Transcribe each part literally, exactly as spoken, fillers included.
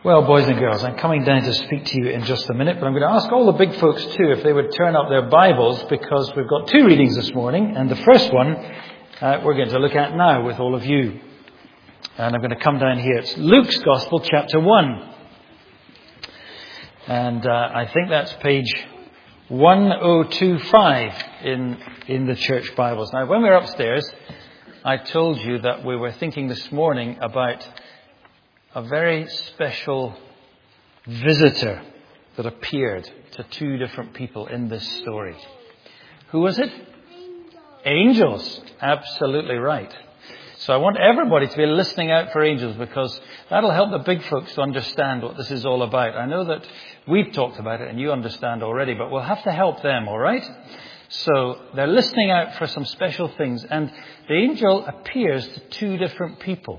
Well, boys and girls, I'm coming down to speak to you in just a minute, but I'm going to ask all the big folks too if they would turn up their Bibles, because we've got two readings this morning, and the first one uh, we're going to look at now with all of you. And I'm going to come down here. It's Luke's Gospel, chapter one. And uh, I think that's page one oh two five in, in the church Bibles. Now, when we were upstairs, I told you that we were thinking this morning about a very special visitor that appeared to two different people in this story. Who was it? Angels. Absolutely right. So I want everybody to be listening out for angels, because that'll help the big folks to understand what this is all about. I know that we've talked about it and you understand already, but we'll have to help them, all right? So they're listening out for some special things, and the angel appears to two different people.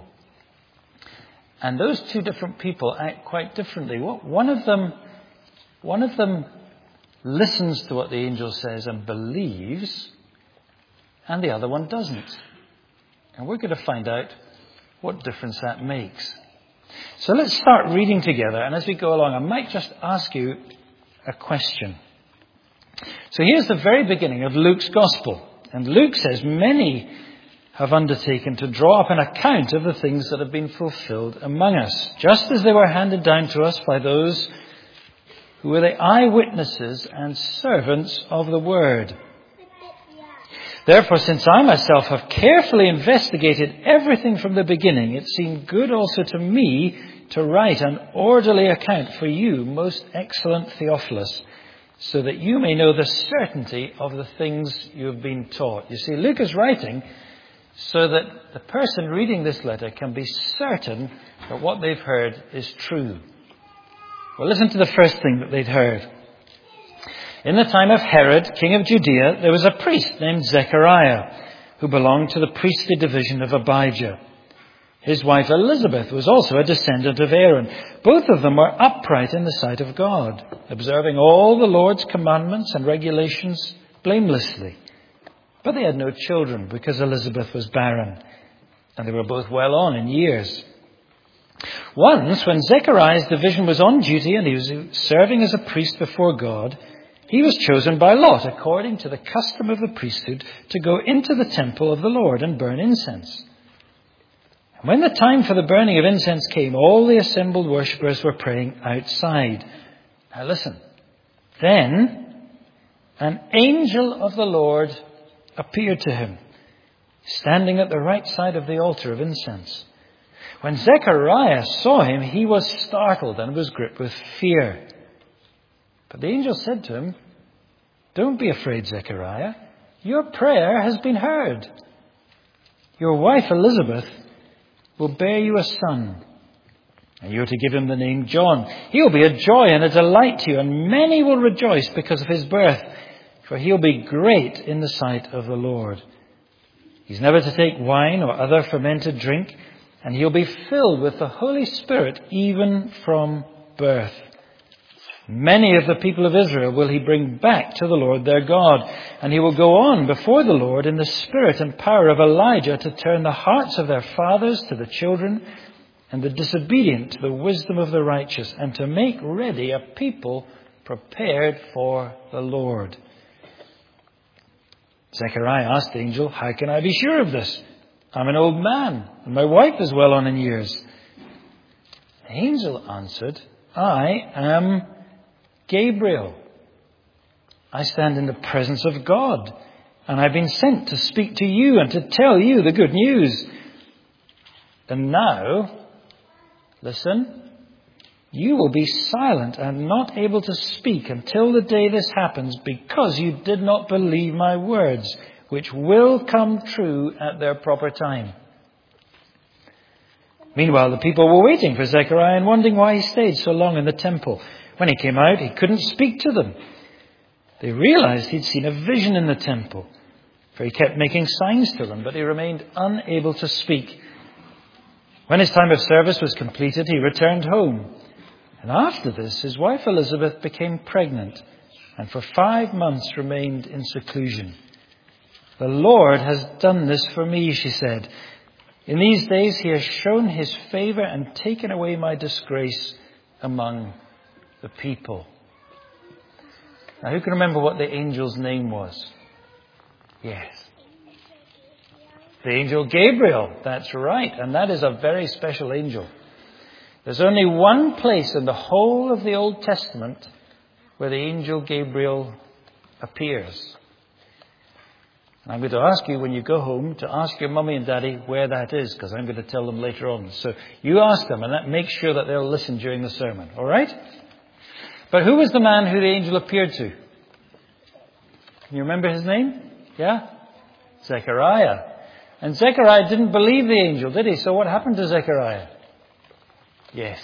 And those two different people act quite differently. One of them, one of them listens to what the angel says and believes, and the other one doesn't. And we're going to find out what difference that makes. So let's start reading together. And as we go along, I might just ask you a question. So here's the very beginning of Luke's Gospel. And Luke says, many have undertaken to draw up an account of the things that have been fulfilled among us, just as they were handed down to us by those who were the eyewitnesses and servants of the word. Therefore, since I myself have carefully investigated everything from the beginning, it seemed good also to me to write an orderly account for you, most excellent Theophilus, so that you may know the certainty of the things you have been taught. You see, Luke is writing so that the person reading this letter can be certain that what they've heard is true. Well, listen to the first thing that they'd heard. In the time of Herod, king of Judea, there was a priest named Zechariah, who belonged to the priestly division of Abijah. His wife Elizabeth was also a descendant of Aaron. Both of them were upright in the sight of God, observing all the Lord's commandments and regulations blamelessly. But they had no children, because Elizabeth was barren, and they were both well on in years. Once, when Zechariah's division was on duty and he was serving as a priest before God, he was chosen by lot, according to the custom of the priesthood, to go into the temple of the Lord and burn incense. And when the time for the burning of incense came, all the assembled worshippers were praying outside. Now listen. Then an angel of the Lord appeared to him, standing at the right side of the altar of incense. When Zechariah saw him, he was startled and was gripped with fear. But the angel said to him, "Don't be afraid, Zechariah. Your prayer has been heard. Your wife Elizabeth will bear you a son, and you are to give him the name John. He will be a joy and a delight to you, and many will rejoice because of his birth, for he'll be great in the sight of the Lord. He's never to take wine or other fermented drink, and he'll be filled with the Holy Spirit even from birth. Many of the people of Israel will he bring back to the Lord their God, and he will go on before the Lord in the spirit and power of Elijah to turn the hearts of their fathers to the children and the disobedient to the wisdom of the righteous, and to make ready a people prepared for the Lord." Zechariah asked the angel, "How can I be sure of this? I'm an old man, and my wife is well on in years." The angel answered, "I am Gabriel. I stand in the presence of God, and I've been sent to speak to you and to tell you the good news. And now, listen, you will be silent and not able to speak until the day this happens, because you did not believe my words, which will come true at their proper time." Meanwhile, the people were waiting for Zechariah and wondering why he stayed so long in the temple. When he came out, he couldn't speak to them. They realized he'd seen a vision in the temple, for he kept making signs to them, but he remained unable to speak. When his time of service was completed, he returned home. And after this, his wife Elizabeth became pregnant, and for five months remained in seclusion. "The Lord has done this for me," she said. "In these days he has shown his favor and taken away my disgrace among the people. Now, who can remember what the angel's name was? Yes. The angel Gabriel. That's right. And that is a very special angel. There's only one place in the whole of the Old Testament where the angel Gabriel appears. And I'm going to ask you when you go home to ask your mummy and daddy where that is, because I'm going to tell them later on. So you ask them, and that makes sure that they'll listen during the sermon. All right? But who was the man who the angel appeared to? Can you remember his name? Yeah? Zechariah. And Zechariah didn't believe the angel, did he? So what happened to Zechariah? Yes.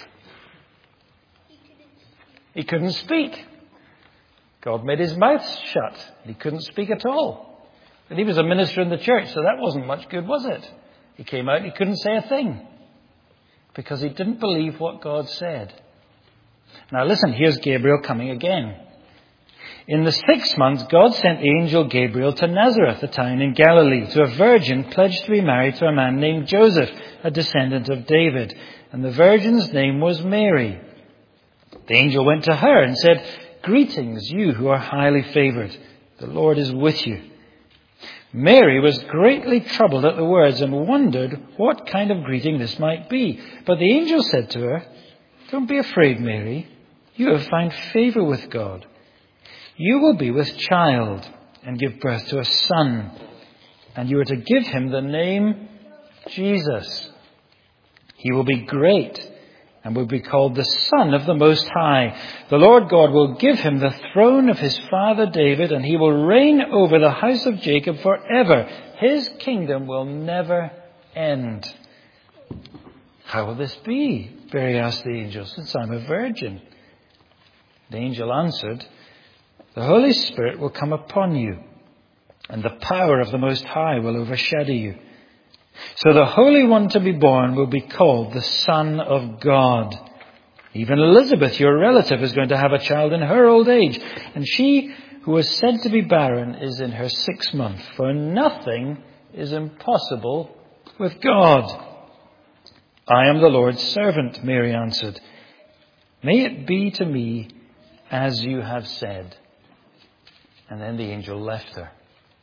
He couldn't speak. God made his mouth shut. He couldn't speak at all. And he was a minister in the church, so that wasn't much good, was it? He came out, he couldn't say a thing. Because he didn't believe what God said. Now listen, here's Gabriel coming again. In the sixth month, God sent the angel Gabriel to Nazareth, a town in Galilee, to a virgin pledged to be married to a man named Joseph, a descendant of David. And the virgin's name was Mary. The angel went to her and said, "Greetings, you who are highly favored. The Lord is with you." Mary was greatly troubled at the words and wondered what kind of greeting this might be. But the angel said to her, "Don't be afraid, Mary. You have found favor with God. You will be with child and give birth to a son, and you are to give him the name Jesus. He will be great and will be called the Son of the Most High. The Lord God will give him the throne of his father David, and he will reign over the house of Jacob forever. His kingdom will never end." "How will this be?" Mary asked the angel, "since I'm a virgin?" The angel answered, "The Holy Spirit will come upon you, and the power of the Most High will overshadow you. So the Holy One to be born will be called the Son of God. Even Elizabeth, your relative, is going to have a child in her old age, and she who was said to be barren is in her sixth month, for nothing is impossible with God." "I am the Lord's servant," Mary answered. "May it be to me as you have said." And then the angel left her.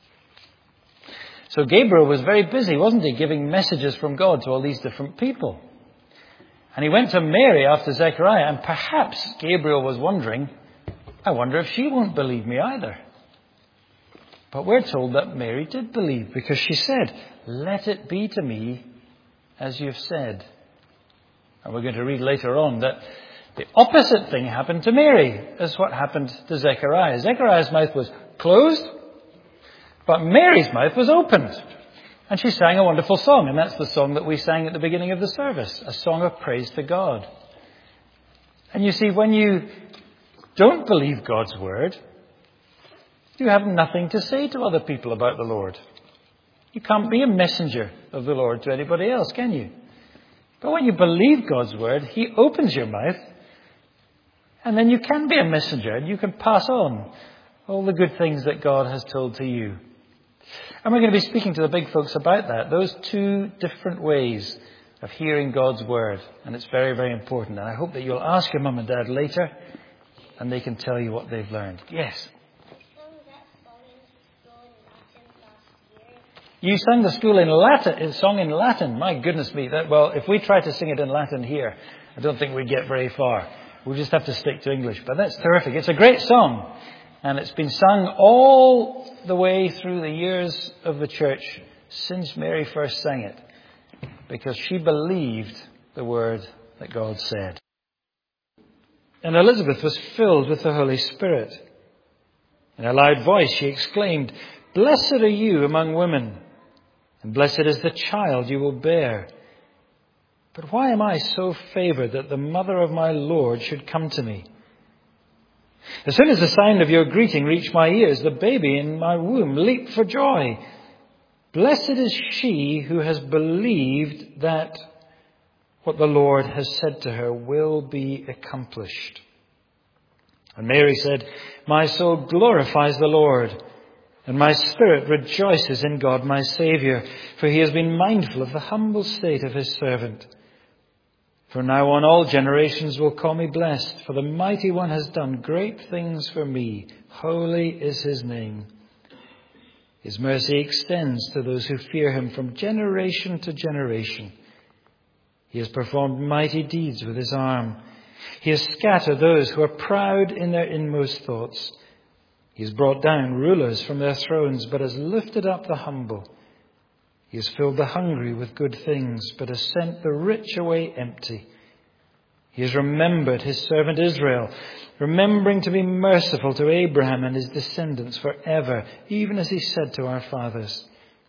So Gabriel was very busy, wasn't he, giving messages from God to all these different people. And he went to Mary after Zechariah, and perhaps Gabriel was wondering, I wonder if she won't believe me either. But we're told that Mary did believe, because she said, "Let it be to me as you've said." And we're going to read later on that the opposite thing happened to Mary as what happened to Zechariah. Zechariah's mouth was closed, but Mary's mouth was opened. And she sang a wonderful song, and that's the song that we sang at the beginning of the service, a song of praise to God. And you see, when you don't believe God's word, you have nothing to say to other people about the Lord. You can't be a messenger of the Lord to anybody else, can you? But when you believe God's word, he opens your mouth, and then you can be a messenger, and you can pass on all the good things that God has told to you. And we're going to be speaking to the big folks about that, those two different ways of hearing God's word. And it's very, very important. And I hope that you'll ask your mum and dad later, and they can tell you what they've learned. Yes? You sang the school in Latin, a song in Latin. My goodness me. That, well, if we try to sing it in Latin here, I don't think we'd get very far. We'll just have to stick to English. But that's terrific. It's a great song. And it's been sung all the way through the years of the church since Mary first sang it, because she believed the word that God said. And Elizabeth was filled with the Holy Spirit. In a loud voice she exclaimed, "Blessed are you among women, and blessed is the child you will bear. But why am I so favored that the mother of my Lord should come to me? As soon as the sound of your greeting reached my ears, the baby in my womb leaped for joy. Blessed is she who has believed that what the Lord has said to her will be accomplished." And Mary said, "My soul glorifies the Lord, and my spirit rejoices in God my Saviour, for he has been mindful of the humble state of his servant. From now on all generations will call me blessed, for the Mighty One has done great things for me. Holy is his name. His mercy extends to those who fear him from generation to generation. He has performed mighty deeds with his arm. He has scattered those who are proud in their inmost thoughts. He has brought down rulers from their thrones, but has lifted up the humble. He has filled the hungry with good things, but has sent the rich away empty. He has remembered his servant Israel, remembering to be merciful to Abraham and his descendants forever, even as he said to our fathers.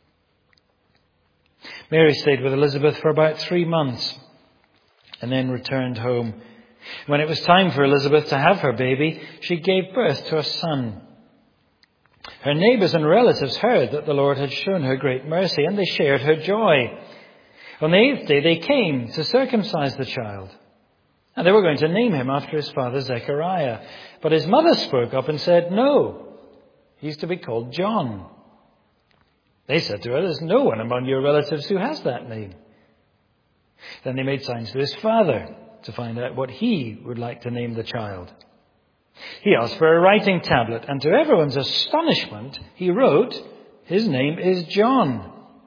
Mary stayed with Elizabeth for about three months and then returned home. When it was time for Elizabeth to have her baby, she gave birth to a son. Her neighbours and relatives heard that the Lord had shown her great mercy, and they shared her joy. On the eighth day they came to circumcise the child. And they were going to name him after his father Zechariah. But his mother spoke up and said, "No, he's to be called John." They said to her, "There's no one among your relatives who has that name." Then they made signs to his father to find out what he would like to name the child. He asked for a writing tablet, and to everyone's astonishment, he wrote, "His name is John."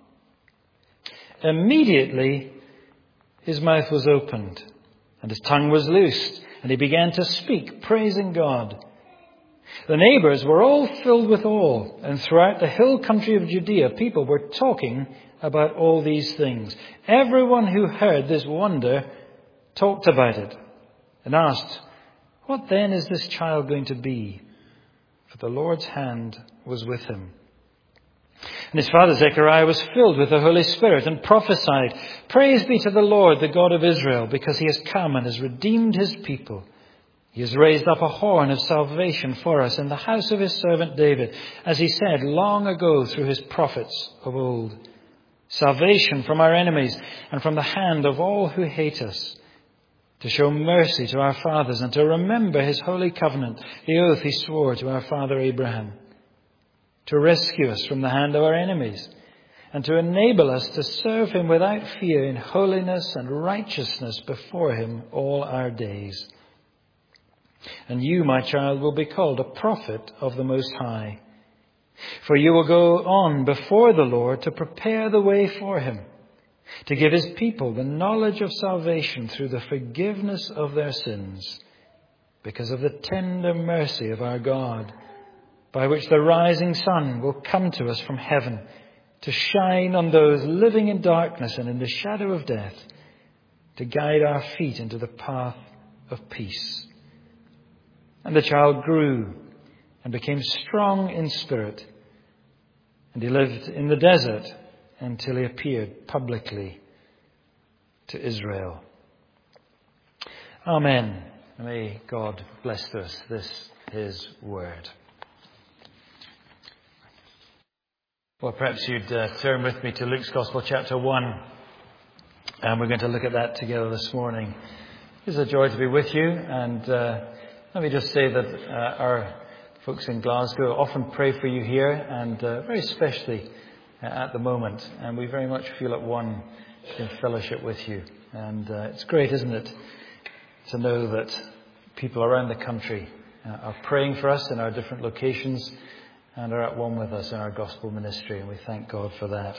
Immediately, his mouth was opened, and his tongue was loosed, and he began to speak, praising God. The neighbours were all filled with awe, and throughout the hill country of Judea, people were talking about all these things. Everyone who heard this wonder talked about it and asked, "What then is this child going to be?" For the Lord's hand was with him. And his father Zechariah was filled with the Holy Spirit and prophesied, "Praise be to the Lord, the God of Israel, because he has come and has redeemed his people. He has raised up a horn of salvation for us in the house of his servant David, as he said long ago through his prophets of old. Salvation from our enemies and from the hand of all who hate us, to show mercy to our fathers and to remember his holy covenant, the oath he swore to our father Abraham, to rescue us from the hand of our enemies, and to enable us to serve him without fear in holiness and righteousness before him all our days. And you, my child, will be called a prophet of the Most High, for you will go on before the Lord to prepare the way for him, to give his people the knowledge of salvation through the forgiveness of their sins, because of the tender mercy of our God, by which the rising sun will come to us from heaven, to shine on those living in darkness and in the shadow of death, to guide our feet into the path of peace." And the child grew and became strong in spirit, and he lived in the desert until he appeared publicly to Israel. Amen. May God bless to us this his word. Well, perhaps you'd uh, turn with me to Luke's Gospel chapter one, and we're going to look at that together this morning. It's a joy to be with you, and uh, let me just say that uh, our folks in Glasgow often pray for you here, and uh, very especially uh, at the moment. And we very much feel at one in fellowship with you. And uh, it's great, isn't it, to know that people around the country uh, are praying for us in our different locations and are at one with us in our gospel ministry. And we thank God for that.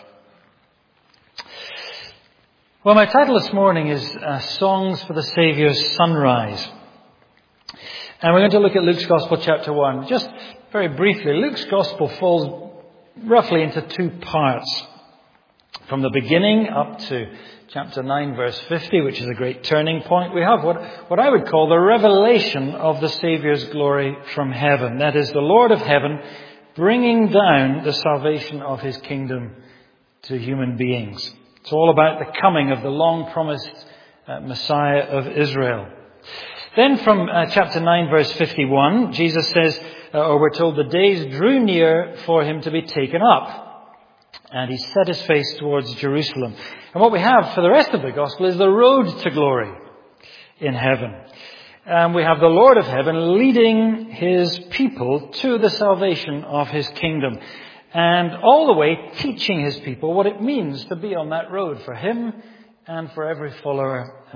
Well, my title this morning is uh, Songs for the Saviour's Sunrise. And we're going to look at Luke's Gospel chapter one. Just very briefly, Luke's Gospel falls roughly into two parts. From the beginning up to chapter nine, verse fifty, which is a great turning point, we have what, what I would call the revelation of the Saviour's glory from heaven. That is, the Lord of heaven bringing down the salvation of his kingdom to human beings. It's all about the coming of the long-promised uh, Messiah of Israel. Then from uh, chapter nine, verse fifty-one, Jesus says, uh, or we're told, the days drew near for him to be taken up. And he set his face towards Jerusalem. And what we have for the rest of the gospel is the road to glory in heaven. And we have the Lord of heaven leading his people to the salvation of his kingdom. And all the way teaching his people what it means to be on that road for him and for every follower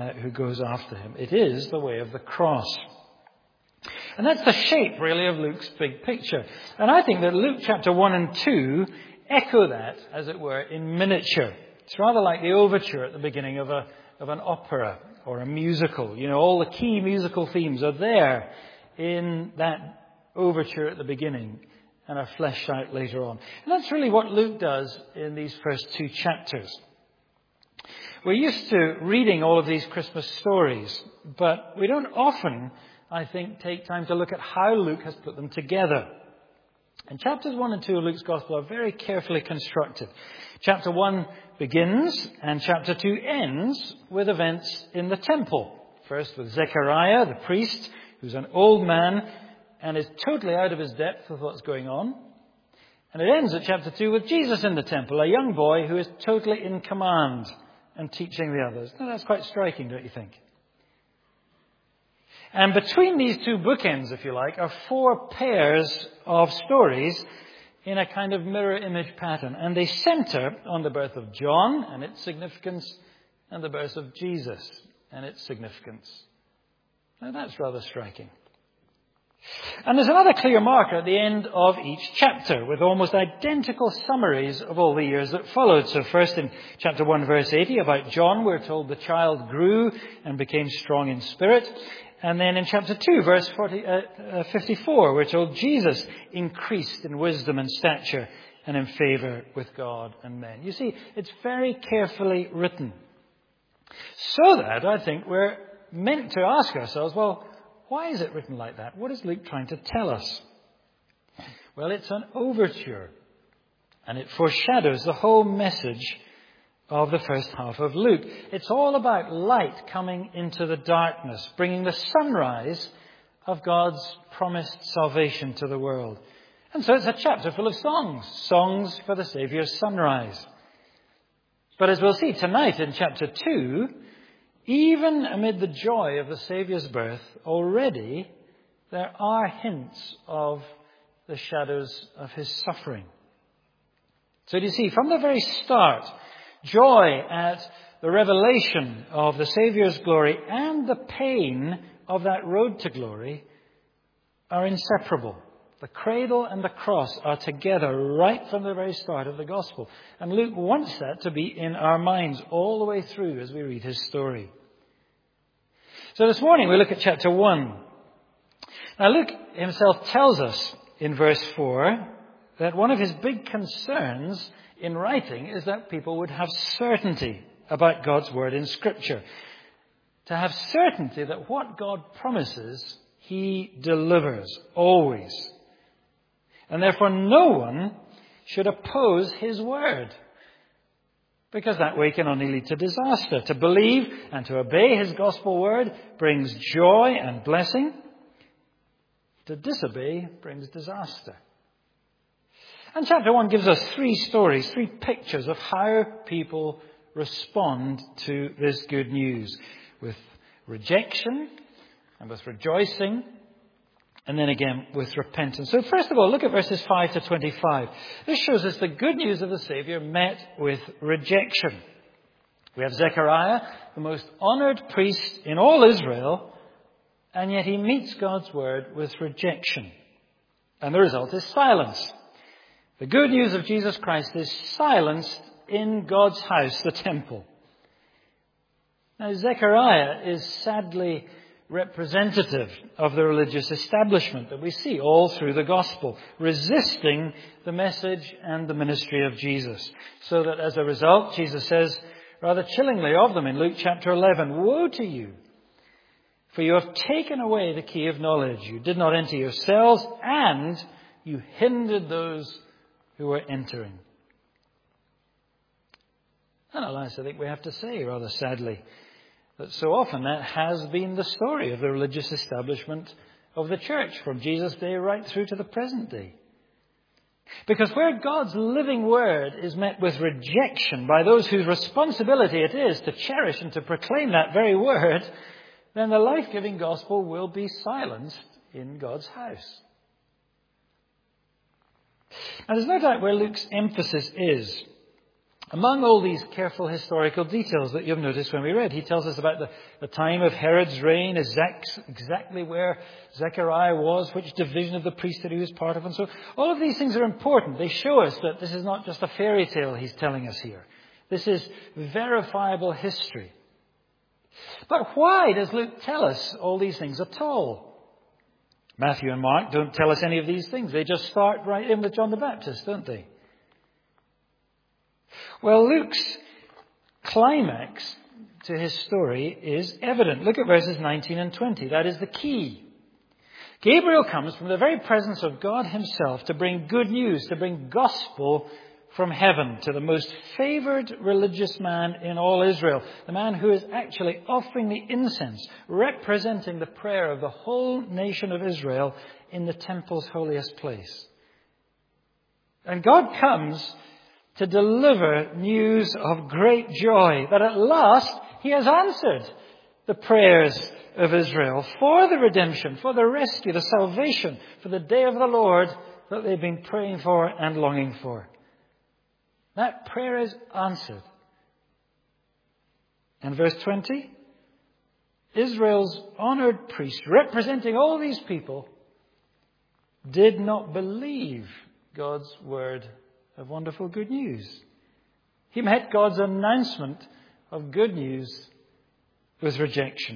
uh, who goes after him. It is the way of the cross. And that's the shape, really, of Luke's big picture. And I think that Luke chapter one and two echo that, as it were, in miniature. It's rather like the overture at the beginning of a of an opera or a musical. You know, all the key musical themes are there in that overture at the beginning and are fleshed out later on. And that's really what Luke does in these first two chapters. We're used to reading all of these Christmas stories, but we don't often, I think, take time to look at how Luke has put them together. And chapters one and two of Luke's Gospel are very carefully constructed. Chapter one begins and chapter two ends with events in the temple. First with Zechariah, the priest, who's an old man and is totally out of his depth with what's going on. And it ends at chapter two with Jesus in the temple, a young boy who is totally in command and teaching the others. Now, that's quite striking, don't you think? And between these two bookends, if you like, are four pairs of stories in a kind of mirror image pattern. And they center on the birth of John and its significance and the birth of Jesus and its significance. Now, that's rather striking. And there's another clear marker at the end of each chapter with almost identical summaries of all the years that followed. So first in chapter one, verse eighty, about John, we're told the child grew and became strong in spirit. And then in chapter two, verse forty, uh, uh, fifty-four, we're told Jesus increased in wisdom and stature and in favor with God and men. You see, it's very carefully written. So that I think we're meant to ask ourselves, well, why is it written like that? What is Luke trying to tell us? Well, it's an overture, and it foreshadows the whole message of the first half of Luke. It's all about light coming into the darkness, bringing the sunrise of God's promised salvation to the world. And so it's a chapter full of songs, songs for the Saviour's sunrise. But as we'll see tonight in chapter two, even amid the joy of the Saviour's birth, already there are hints of the shadows of his suffering. So do you see, from the very start, joy at the revelation of the Saviour's glory and the pain of that road to glory are inseparable. The cradle and the cross are together right from the very start of the gospel. And Luke wants that to be in our minds all the way through as we read his story. So this morning we look at chapter one. Now Luke himself tells us in verse four that one of his big concerns in writing is that people would have certainty about God's word in Scripture. To have certainty that what God promises, he delivers always. And therefore no one should oppose his word, because that way can only lead to disaster. To believe and to obey his gospel word brings joy and blessing. To disobey brings disaster. And chapter one gives us three stories, three pictures of how people respond to this good news. With rejection and with rejoicing, and then again with repentance. So first of all, look at verses five to twenty-five. This shows us the good news of the Saviour met with rejection. We have Zechariah, the most honoured priest in all Israel, and yet he meets God's word with rejection. And the result is silence. The good news of Jesus Christ is silenced in God's house, the temple. Now, Zechariah is sadly representative of the religious establishment that we see all through the gospel, resisting the message and the ministry of Jesus. So that as a result, Jesus says rather chillingly of them in Luke chapter eleven, "Woe to you, for you have taken away the key of knowledge. You did not enter yourselves, and you hindered those who were entering." And alas, I think we have to say rather sadly that so often that has been the story of the religious establishment of the church from Jesus' day right through to the present day. Because where God's living word is met with rejection by those whose responsibility it is to cherish and to proclaim that very word, then the life-giving gospel will be silenced in God's house. Now, there's no doubt where Luke's emphasis is. Among all these careful historical details that you've noticed when we read, he tells us about the, the time of Herod's reign, exact, exactly where Zechariah was, which division of the priesthood he was part of, and so all of these things are important. They show us that this is not just a fairy tale he's telling us here. This is verifiable history. But why does Luke tell us all these things at all? Matthew and Mark don't tell us any of these things. They just start right in with John the Baptist, don't they? Well, Luke's climax to his story is evident. Look at verses nineteen and twenty. That is the key. Gabriel comes from the very presence of God himself to bring good news, to bring gospel from heaven to the most favored religious man in all Israel, the man who is actually offering the incense, representing the prayer of the whole nation of Israel in the temple's holiest place. And God comes to deliver news of great joy that at last he has answered the prayers of Israel for the redemption, for the rescue, the salvation, for the day of the Lord that they've been praying for and longing for. That prayer is answered. And verse twenty, Israel's honored priest, representing all these people, did not believe God's word of wonderful good news. He met God's announcement of good news with rejection.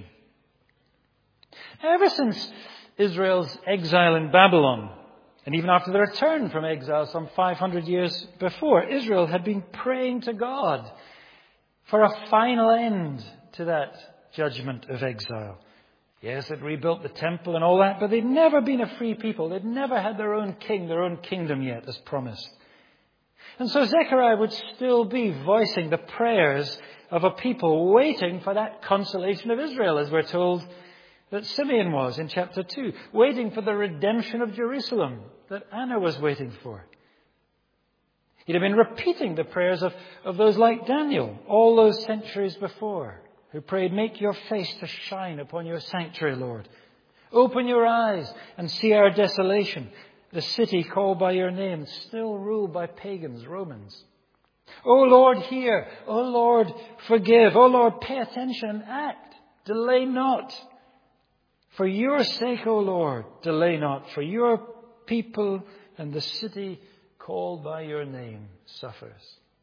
Ever since Israel's exile in Babylon, and even after the return from exile some five hundred years before, Israel had been praying to God for a final end to that judgment of exile. Yes, they'd rebuilt the temple and all that, but they'd never been a free people. They'd never had their own king, their own kingdom yet, as promised. And so Zechariah would still be voicing the prayers of a people waiting for that consolation of Israel, as we're told that Simeon was in chapter two, waiting for the redemption of Jerusalem that Anna was waiting for. He'd have been repeating the prayers of, of those like Daniel all those centuries before, who prayed, "Make your face to shine upon your sanctuary, Lord. Open your eyes and see our desolation, the city called by your name, still ruled by pagans, Romans. O Lord, hear. O Lord, forgive. O Lord, pay attention and act. Delay not. For your sake, O Lord, delay not. For your people and the city called by your name suffers."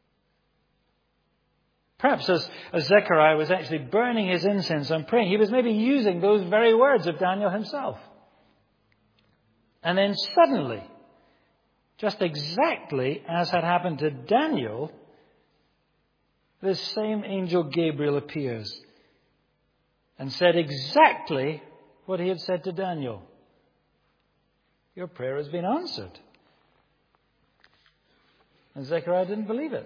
Perhaps as, as Zechariah was actually burning his incense and praying, he was maybe using those very words of Daniel himself. And then suddenly, just exactly as had happened to Daniel, this same angel Gabriel appears and said exactly what he had said to Daniel. "Your prayer has been answered." And Zechariah didn't believe it.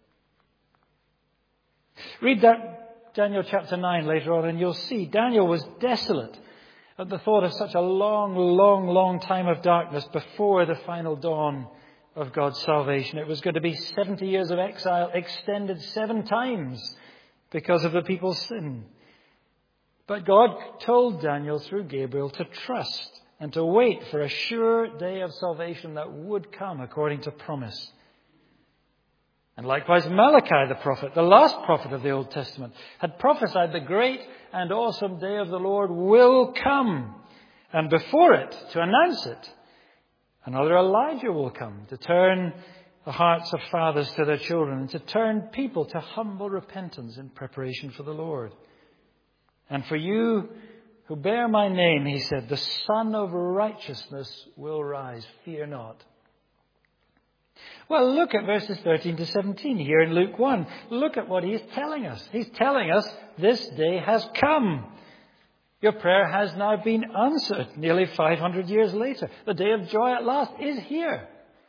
Read that Daniel chapter nine later on and you'll see Daniel was desolate at the thought of such a long, long, long time of darkness before the final dawn of God's salvation. It was going to be seventy years of exile extended seven times because of the people's sin. But God told Daniel through Gabriel to trust and to wait for a sure day of salvation that would come according to promise. And likewise, Malachi the prophet, the last prophet of the Old Testament, had prophesied the great and awesome day of the Lord will come. And before it, to announce it, another Elijah will come to turn the hearts of fathers to their children and to turn people to humble repentance in preparation for the Lord. "And for you who bear my name," he said, "the Son of Righteousness will rise. Fear not." Well, look at verses thirteen to seventeen here in Luke one. Look at what he's telling us. He's telling us this day has come. Your prayer has now been answered nearly five hundred years later. The day of joy at last is here.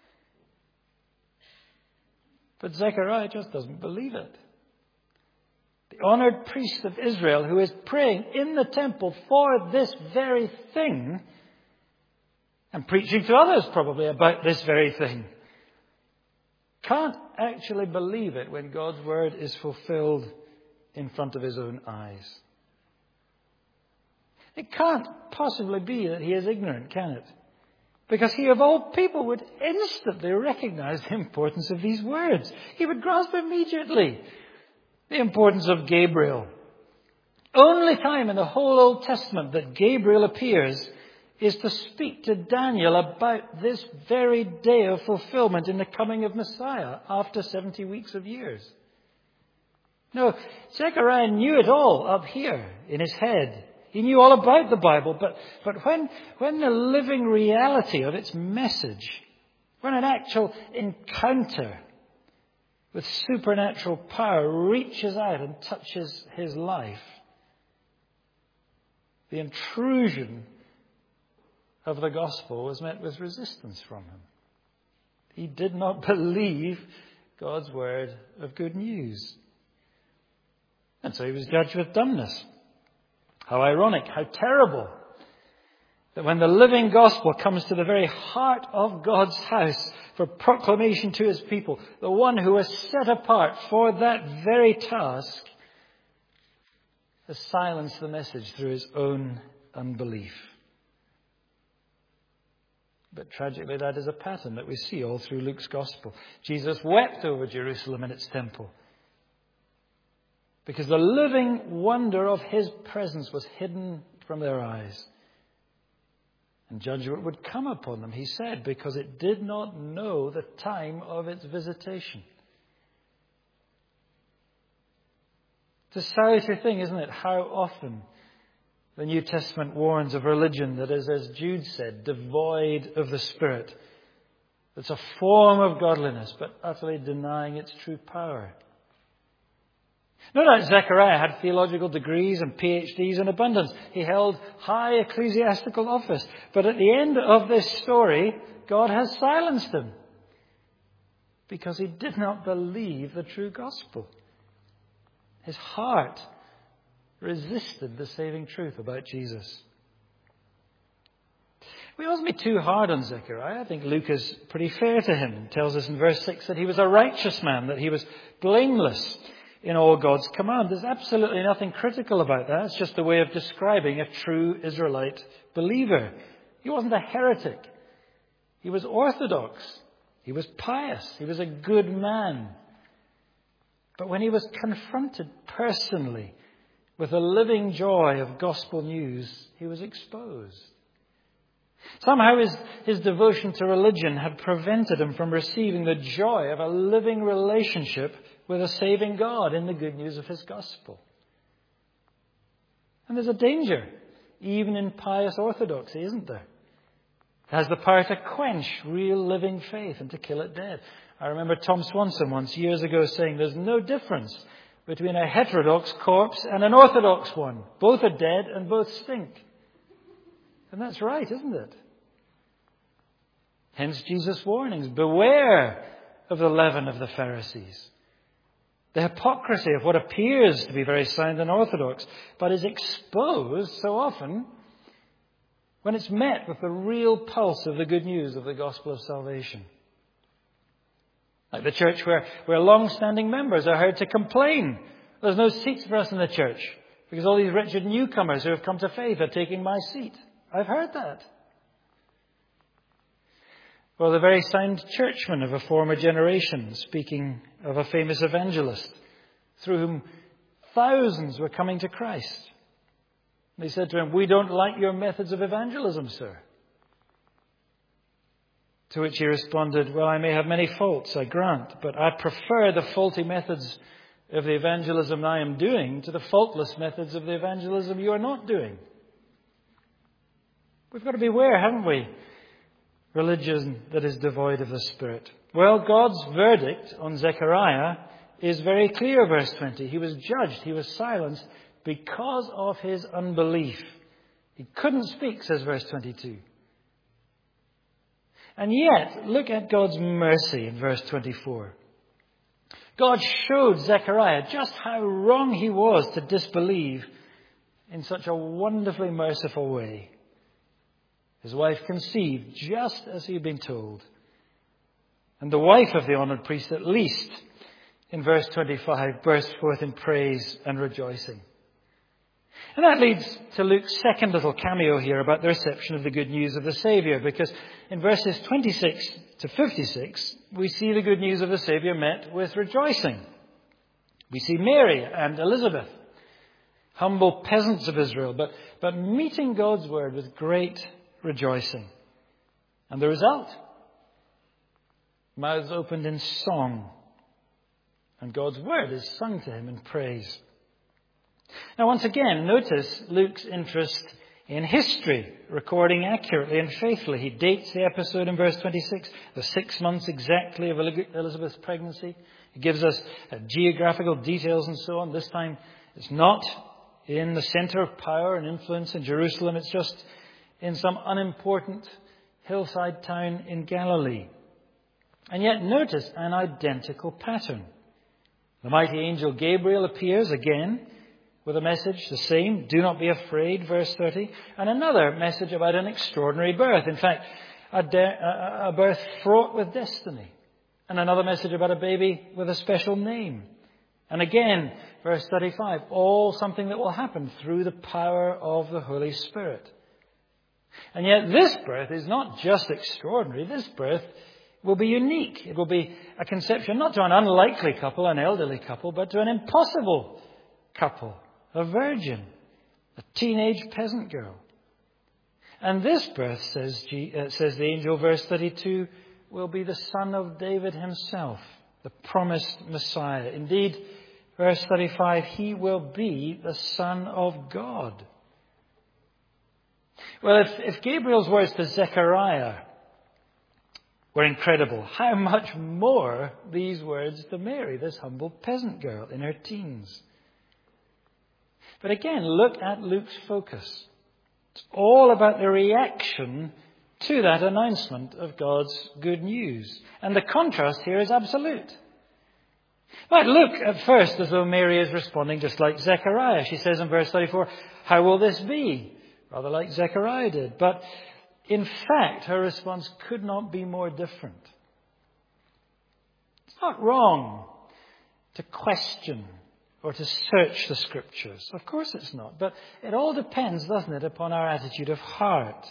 But Zechariah just doesn't believe it. The honored priest of Israel, who is praying in the temple for this very thing and preaching to others probably about this very thing, can't actually believe it when God's word is fulfilled in front of his own eyes. It can't possibly be that he is ignorant, can it? Because he, of all people, would instantly recognize the importance of these words. He would grasp immediately the importance of Gabriel. Only time in the whole Old Testament that Gabriel appears is to speak to Daniel about this very day of fulfillment in the coming of Messiah after seventy weeks of years. No, Zechariah knew it all up here in his head. He knew all about the Bible, but, but when, when the living reality of its message, when an actual encounter with supernatural power reaches out and touches his life, the intrusion of the gospel was met with resistance from him. He did not believe God's word of good news. And so he was judged with dumbness. How ironic, how terrible, that when the living gospel comes to the very heart of God's house for proclamation to his people, the one who was set apart for that very task has silenced the message through his own unbelief. But tragically, that is a pattern that we see all through Luke's gospel. Jesus wept over Jerusalem and its temple, because the living wonder of his presence was hidden from their eyes. And judgment would come upon them, he said, because it did not know the time of its visitation. It's a salutary thing, isn't it, how often the New Testament warns of religion that is, as Jude said, devoid of the Spirit. It's a form of godliness, but utterly denying its true power. No doubt Zechariah had theological degrees and P H Ds in abundance. He held high ecclesiastical office. But at the end of this story, God has silenced him because he did not believe the true gospel. His heart resisted the saving truth about Jesus. We mustn't be too hard on Zechariah. I think Luke is pretty fair to him. He tells us in verse six that he was a righteous man, that he was blameless in all God's command. There's absolutely nothing critical about that. It's just a way of describing a true Israelite believer. He wasn't a heretic. He was orthodox. He was pious. He was a good man. But when he was confronted personally with the living joy of gospel news, he was exposed. Somehow his, his devotion to religion had prevented him from receiving the joy of a living relationship with a saving God in the good news of his gospel. And there's a danger, even in pious orthodoxy, isn't there? It has the power to quench real living faith and to kill it dead. I remember Tom Swanson once years ago saying there's no difference between a heterodox corpse and an orthodox one. Both are dead and both stink. And that's right, isn't it? Hence Jesus' warnings. Beware of the leaven of the Pharisees. The hypocrisy of what appears to be very sound and orthodox, but is exposed so often when it's met with the real pulse of the good news of the gospel of salvation. Like the church where, where long-standing members are heard to complain. There's no seats for us in the church because all these wretched newcomers who have come to faith are taking my seat. I've heard that. Or the very sound churchmen of a former generation, speaking of a famous evangelist through whom thousands were coming to Christ. They said to him, "We don't like your methods of evangelism, sir." To which he responded, "Well, I may have many faults, I grant, but I prefer the faulty methods of the evangelism I am doing to the faultless methods of the evangelism you are not doing." We've got to beware, haven't we? Religion that is devoid of the Spirit. Well, God's verdict on Zechariah is very clear, verse twenty. He was judged, he was silenced because of his unbelief. He couldn't speak, says verse twenty-two. And yet, look at God's mercy in verse twenty-four. God showed Zechariah just how wrong he was to disbelieve in such a wonderfully merciful way. His wife conceived just as he had been told. And the wife of the honoured priest, at least, in verse twenty-five, burst forth in praise and rejoicing. And that leads to Luke's second little cameo here about the reception of the good news of the Saviour, because in verses twenty-six to fifty-six, we see the good news of the Saviour met with rejoicing. We see Mary and Elizabeth, humble peasants of Israel, but, but meeting God's word with great rejoicing. And the result? Mouths opened in song, and God's word is sung to him in praise. Now, once again, notice Luke's interest in history, recording accurately and faithfully. He dates the episode in verse twenty-six, the six months exactly of Elizabeth's pregnancy. He gives us uh, geographical details and so on. This time, it's not in the center of power and influence in Jerusalem. It's just in some unimportant hillside town in Galilee. And yet, notice an identical pattern. The mighty angel Gabriel appears again with a message, the same, do not be afraid, verse thirty, and another message about an extraordinary birth. In fact, a, de- a birth fraught with destiny. And another message about a baby with a special name. And again, verse thirty-five, all something that will happen through the power of the Holy Spirit. And yet this birth is not just extraordinary. This birth will be unique. It will be a conception not to an unlikely couple, an elderly couple, but to an impossible couple. A virgin, a teenage peasant girl. And this birth, says, G, uh, says the angel, verse thirty-two, will be the son of David himself, the promised Messiah. Indeed, verse thirty-five, he will be the Son of God. Well, if, if Gabriel's words to Zechariah were incredible, how much more these words to Mary, this humble peasant girl in her teens. But again, look at Luke's focus. It's all about the reaction to that announcement of God's good news. And the contrast here is absolute. It might look at first as though Mary is responding just like Zechariah. She says in verse thirty-four, how will this be? Rather like Zechariah did. But in fact, her response could not be more different. It's not wrong to question or to search the Scriptures. Of course it's not. But it all depends, doesn't it, upon our attitude of heart.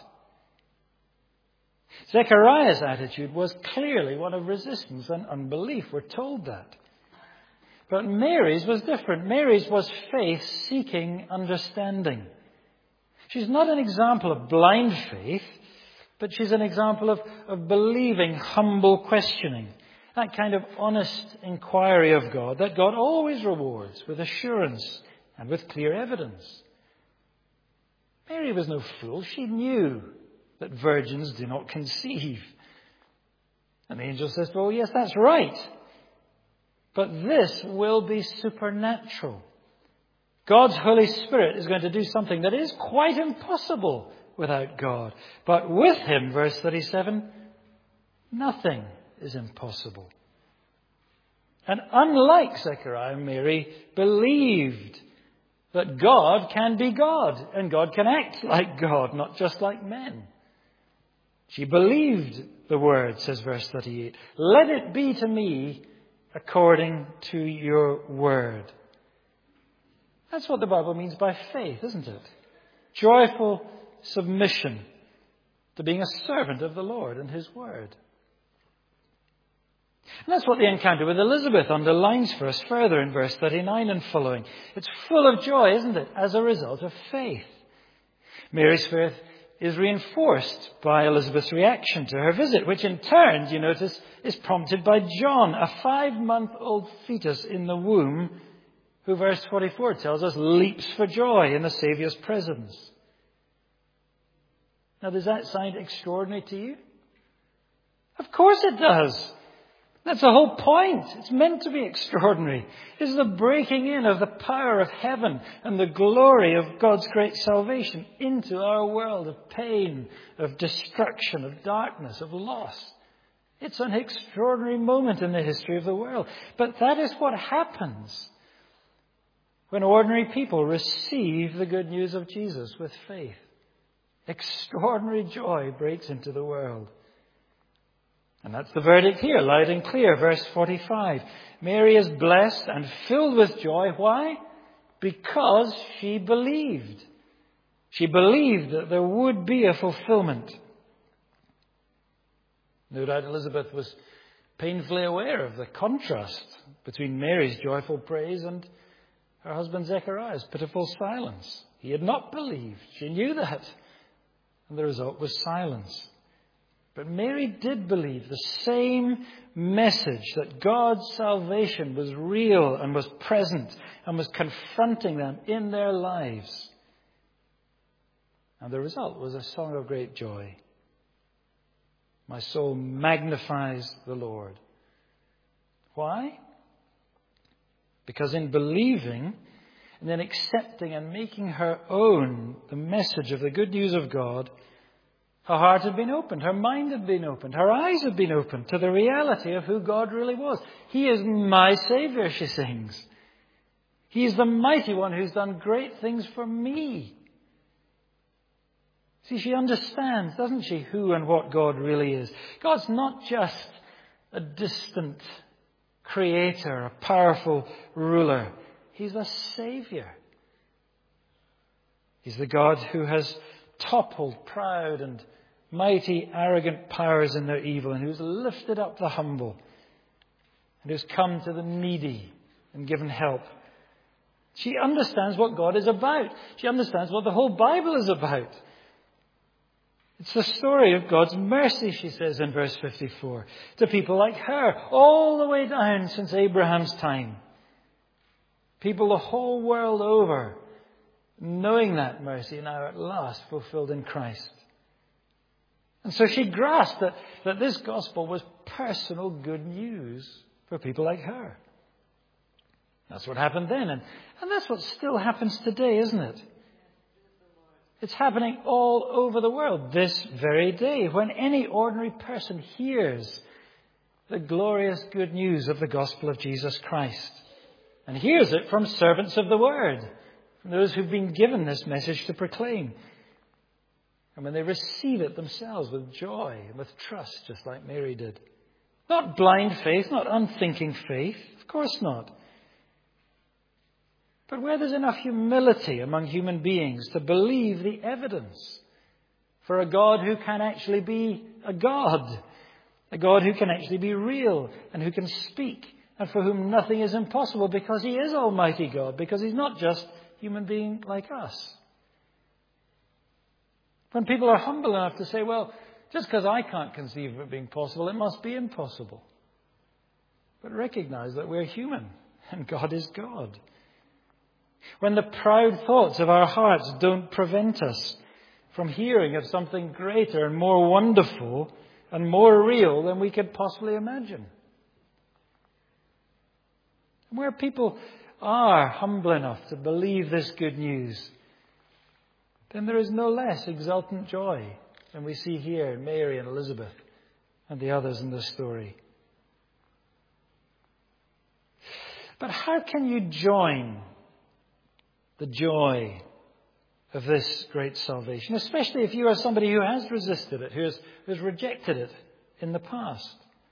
Zechariah's attitude was clearly one of resistance and unbelief. We're told that. But Mary's was different. Mary's was faith seeking understanding. She's not an example of blind faith, but she's an example of, of believing, humble questioning. That kind of honest inquiry of God that God always rewards with assurance and with clear evidence. Mary was no fool. She knew that virgins do not conceive. And the angel says, well, yes, that's right. But this will be supernatural. God's Holy Spirit is going to do something that is quite impossible without God. But with him, verse thirty-seven, nothing is impossible. And unlike Zechariah, Mary believed that God can be God and God can act like God, not just like men. She believed the word, says verse thirty-eight. Let it be to me according to your word. That's what the Bible means by faith, isn't it? Joyful submission to being a servant of the Lord and his word. And that's what the encounter with Elizabeth underlines for us further in verse thirty-nine and following. It's full of joy, isn't it, as a result of faith. Mary's faith is reinforced by Elizabeth's reaction to her visit, which in turn, you notice, is prompted by John, a five-month-old fetus in the womb, who, verse forty-four tells us, leaps for joy in the Saviour's presence. Now, does that sound extraordinary to you? Of course it does. That's the whole point. It's meant to be extraordinary. It's the breaking in of the power of heaven and the glory of God's great salvation into our world of pain, of destruction, of darkness, of loss. It's an extraordinary moment in the history of the world. But that is what happens when ordinary people receive the good news of Jesus with faith. Extraordinary joy breaks into the world. And that's the verdict here, loud and clear, verse forty-five. Mary is blessed and filled with joy. Why? because she believed. She believed that there would be a fulfillment. No doubt Elizabeth was painfully aware of the contrast between Mary's joyful praise and her husband Zechariah's pitiful silence. He had not believed. She knew that. And the result was silence. But Mary did believe the same message, that God's salvation was real and was present and was confronting them in their lives. And the result was a song of great joy. My soul magnifies the Lord. Why? Because in believing and then accepting and making her own the message of the good news of God, her heart had been opened, her mind had been opened, her eyes had been opened to the reality of who God really was. He is my Saviour, she sings. He is the mighty one who's done great things for me. See, she understands, doesn't she, who and what God really is. God's not just a distant creator, a powerful ruler. He's a Saviour. He's the God who has toppled proud and mighty, arrogant powers in their evil, and who's lifted up the humble, and who's come to the needy and given help. She understands what God is about. She understands what the whole Bible is about. It's the story of God's mercy, she says in verse fifty-four, to people like her, all the way down since Abraham's time. People the whole world over, knowing that mercy now at last fulfilled in Christ. And so she grasped that, that this gospel was personal good news for people like her. That's what happened then, and, and that's what still happens today, isn't it? It's happening all over the world this very day, when any ordinary person hears the glorious good news of the gospel of Jesus Christ, and hears it from servants of the word, from those who've been given this message to proclaim. And when they receive it themselves with joy and with trust, just like Mary did. Not blind faith, not unthinking faith, of course not. But where there's enough humility among human beings to believe the evidence for a God who can actually be a God, a God who can actually be real and who can speak, and for whom nothing is impossible because he is Almighty God, because he's not just a human being like us. When people are humble enough to say, well, just because I can't conceive of it being possible, it must be impossible. But recognize that we're human and God is God. When the proud thoughts of our hearts don't prevent us from hearing of something greater and more wonderful and more real than we could possibly imagine. Where people are humble enough to believe this good news, then there is no less exultant joy than we see here in Mary and Elizabeth and the others in this story. But how can you join the joy of this great salvation, especially if you are somebody who has resisted it, who has, who has rejected it in the past?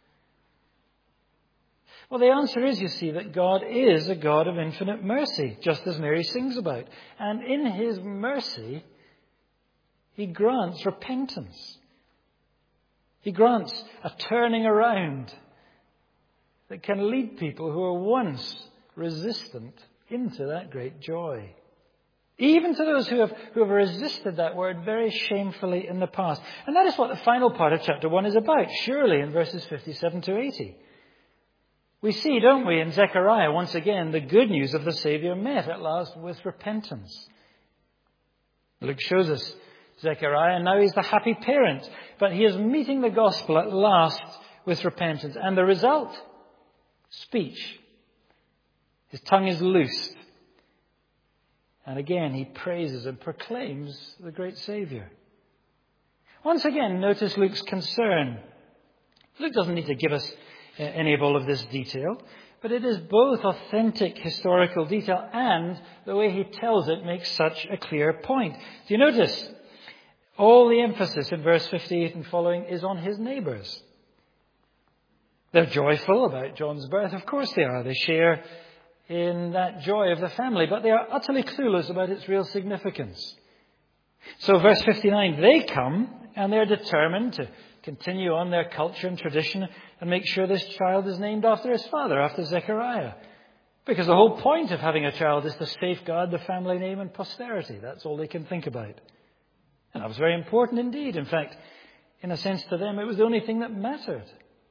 Well, the answer is, you see, that God is a God of infinite mercy, just as Mary sings about. And in his mercy, he grants repentance. He grants a turning around that can lead people who were once resistant into that great joy. Even to those who have, who have resisted that word very shamefully in the past. And that is what the final part of chapter one is about, surely, in verses fifty-seven to eighty. We see, don't we, in Zechariah, once again, the good news of the Saviour met at last with repentance. Luke shows us Zechariah, and now he's the happy parent. But he is meeting the gospel at last with repentance. And the result? Speech. His tongue is loosed. And again, he praises and proclaims the great Saviour. Once again, notice Luke's concern. Luke doesn't need to give us any of all of this detail, but it is both authentic historical detail and the way he tells it makes such a clear point. Do you notice? All the emphasis in verse fifty-eight and following is on his neighbours. They're joyful about John's birth. Of course they are. They share in that joy of the family, but they are utterly clueless about its real significance. So verse fifty-nine, they come and they're determined to continue on their culture and tradition and make sure this child is named after his father, after Zechariah. Because the whole point of having a child is to safeguard the family name and posterity. That's all they can think about. And that was very important indeed. In fact, in a sense to them, it was the only thing that mattered.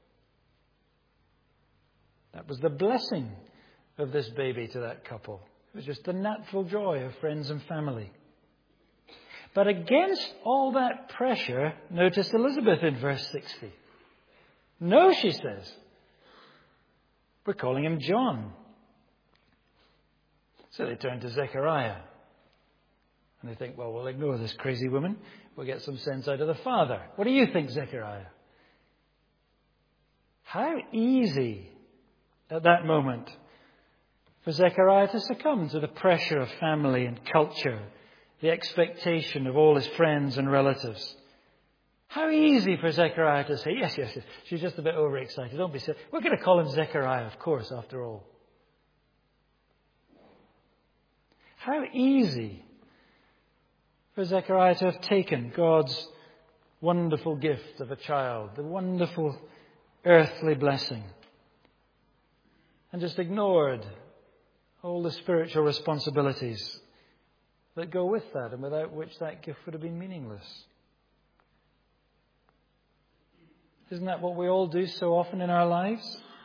That was the blessing of this baby to that couple. It was just the natural joy of friends and family. But against all that pressure, notice Elizabeth in verse sixty. No, she says. We're calling him John. So they turn to Zechariah. And they think, well, we'll ignore this crazy woman. We'll get some sense out of the father. What do you think, Zechariah? How easy at that moment for Zechariah to succumb to the pressure of family and culture, the expectation of all his friends and relatives. How easy for Zechariah to say, yes, yes, yes, she's just a bit overexcited. Don't be silly. We're going to call him Zechariah, of course, after all. How easy for Zechariah to have taken God's wonderful gift of a child, the wonderful earthly blessing, and just ignored all the spiritual responsibilities that go with that, and without which that gift would have been meaningless. Isn't that what we all do so often in our lives?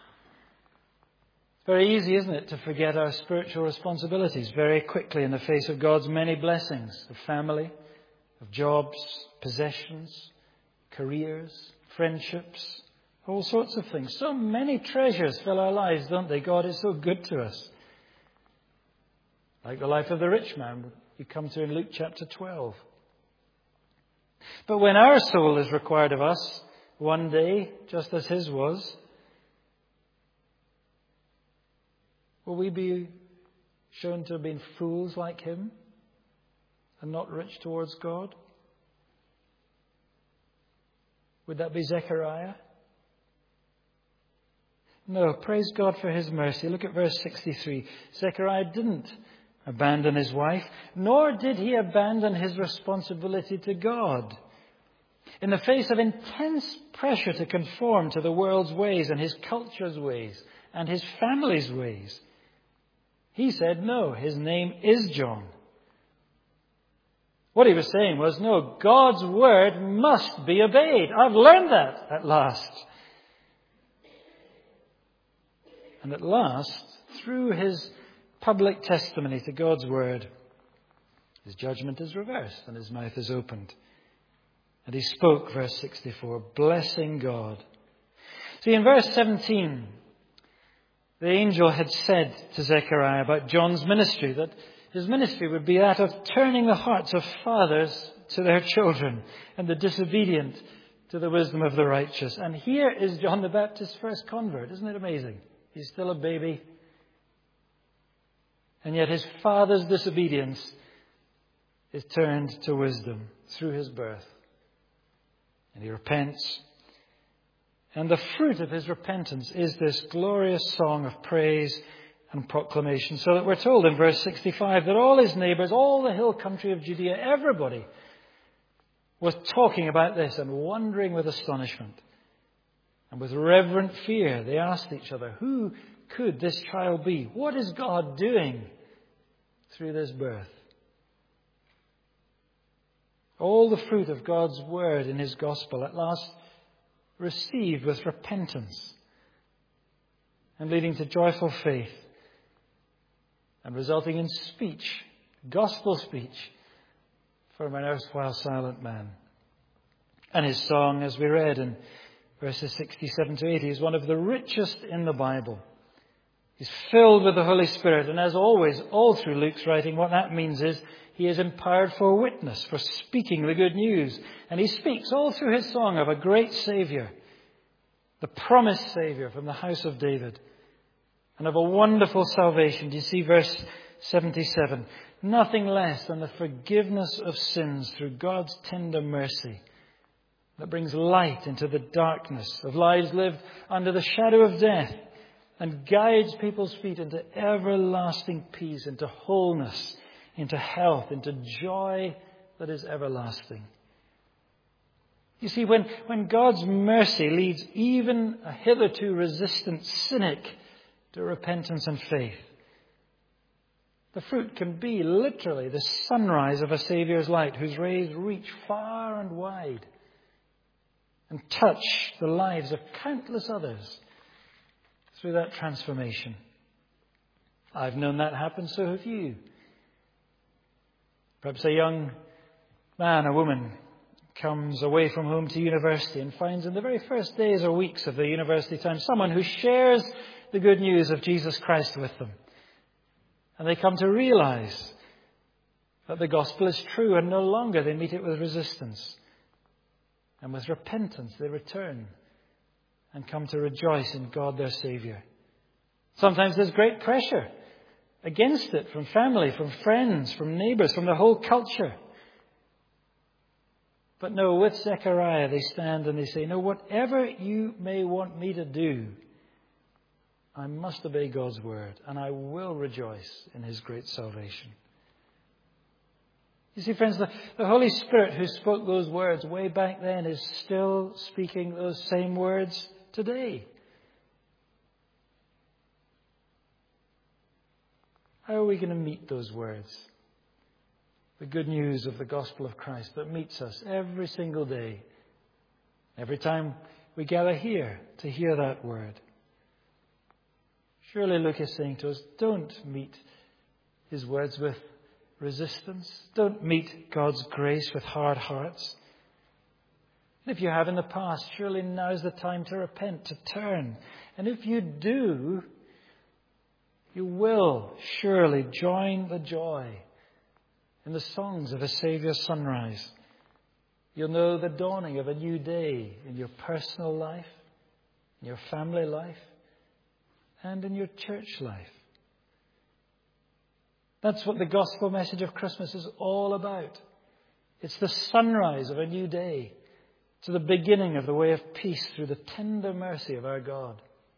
It's very easy, isn't it, to forget our spiritual responsibilities very quickly in the face of God's many blessings of family, of jobs, possessions, careers, friendships, all sorts of things. So many treasures fill our lives, don't they? God is so good to us. Like the life of the rich man you come to in Luke chapter twelve. But when our soul is required of us, one day, just as his was, will we be shown to have been fools like him and not rich towards God? Would that be Zechariah? No, praise God for his mercy. Look at verse sixty-three. Zechariah didn't abandon his wife, nor did he abandon his responsibility to God. In the face of intense pressure to conform to the world's ways and his culture's ways and his family's ways, he said, no, his name is John. What he was saying was, no, God's word must be obeyed. I've learned that at last. And at last, through his public testimony to God's word, his judgment is reversed and his mouth is opened. And he spoke, verse sixty-four, blessing God. See, in verse seventeen, the angel had said to Zechariah about John's ministry, that his ministry would be that of turning the hearts of fathers to their children and the disobedient to the wisdom of the righteous. And here is John the Baptist's first convert. Isn't it amazing? He's still a baby. And yet his father's disobedience is turned to wisdom through his birth. And he repents. And the fruit of his repentance is this glorious song of praise and proclamation. So that we're told in verse sixty-five that all his neighbours, all the hill country of Judea, everybody was talking about this and wondering with astonishment. And with reverent fear, they asked each other, who could this child be? What is God doing through this birth? All the fruit of God's word in his gospel at last received with repentance and leading to joyful faith and resulting in speech, gospel speech, from an erstwhile silent man. And his song, as we read in verses sixty-seven to eighty, is one of the richest in the Bible. He's filled with the Holy Spirit, and as always, all through Luke's writing, what that means is he is empowered for witness, for speaking the good news. And he speaks all through his song of a great Saviour, the promised Saviour from the house of David, and of a wonderful salvation. Do you see verse seventy-seven? Nothing less than the forgiveness of sins through God's tender mercy that brings light into the darkness of lives lived under the shadow of death, and guides people's feet into everlasting peace, into wholeness, into health, into joy that is everlasting. You see, when, when God's mercy leads even a hitherto resistant cynic to repentance and faith, the fruit can be literally the sunrise of a Saviour's light whose rays reach far and wide and touch the lives of countless others through that transformation. I've known that happen, so have you. Perhaps a young man or woman comes away from home to university and finds in the very first days or weeks of the university time someone who shares the good news of Jesus Christ with them. And they come to realize that the gospel is true, and no longer they meet it with resistance. And with repentance they return and come to rejoice in God their Saviour. Sometimes there's great pressure against it from family, from friends, from neighbours, from the whole culture. But no, with Zechariah they stand and they say, no, whatever you may want me to do, I must obey God's word, and I will rejoice in his great salvation. You see, friends, the, the Holy Spirit who spoke those words way back then is still speaking those same words today. How are we going to meet those words? The good news of the gospel of Christ that meets us every single day. Every time we gather here to hear that word. Surely Luke is saying to us, don't meet his words with resistance. Don't meet God's grace with hard hearts. And if you have in the past, surely now's the time to repent, to turn. And if you do, you will surely join the joy in the songs of a Saviour's sunrise. You'll know the dawning of a new day in your personal life, in your family life, and in your church life. That's what the gospel message of Christmas is all about. It's the sunrise of a new day. It's the beginning of the way of peace through the tender mercy of our God.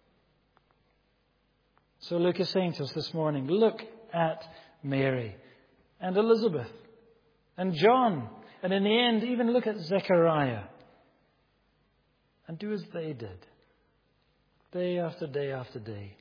So Luke is saying to us this morning, look at Mary and Elizabeth and John, and in the end, even look at Zechariah, and do as they did. Day after day after day.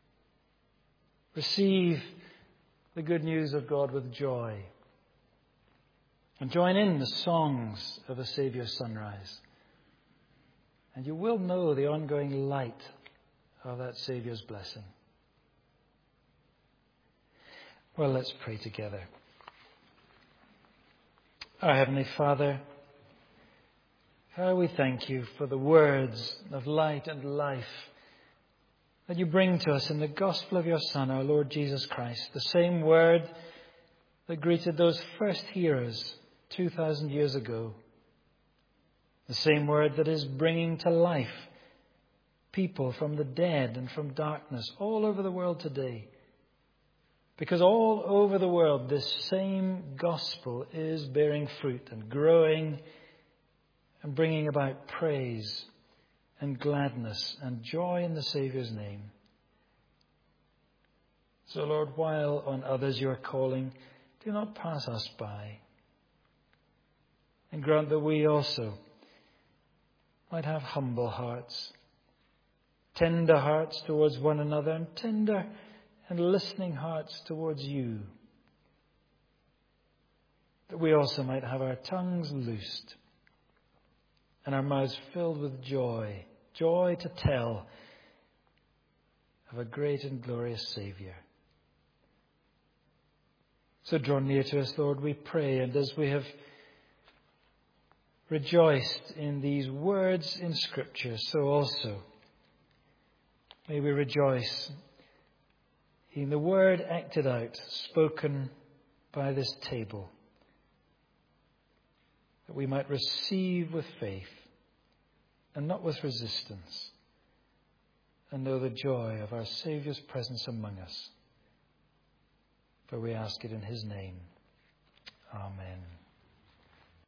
Receive the good news of God with joy. And join in the songs of a Saviour's sunrise. And you will know the ongoing light of that Saviour's blessing. Well, let's pray together. Our Heavenly Father, how we thank you for the words of light and life that you bring to us in the gospel of your Son, our Lord Jesus Christ, the same word that greeted those first hearers two thousand years ago, the same word that is bringing to life people from the dead and from darkness all over the world today. Because all over the world, this same gospel is bearing fruit and growing and bringing about praise and gladness and joy in the Saviour's name. So, Lord, while on others you are calling, do not pass us by. And grant that we also might have humble hearts, tender hearts towards one another, and tender and listening hearts towards you. That we also might have our tongues loosed and our mouths filled with joy, joy to tell of a great and glorious Saviour. So draw near to us, Lord, we pray, and as we have rejoiced in these words in Scripture, so also may we rejoice in the word acted out, spoken by this table, that we might receive with faith and not with resistance, and know the joy of our Saviour's presence among us. For we ask it in his name. Amen.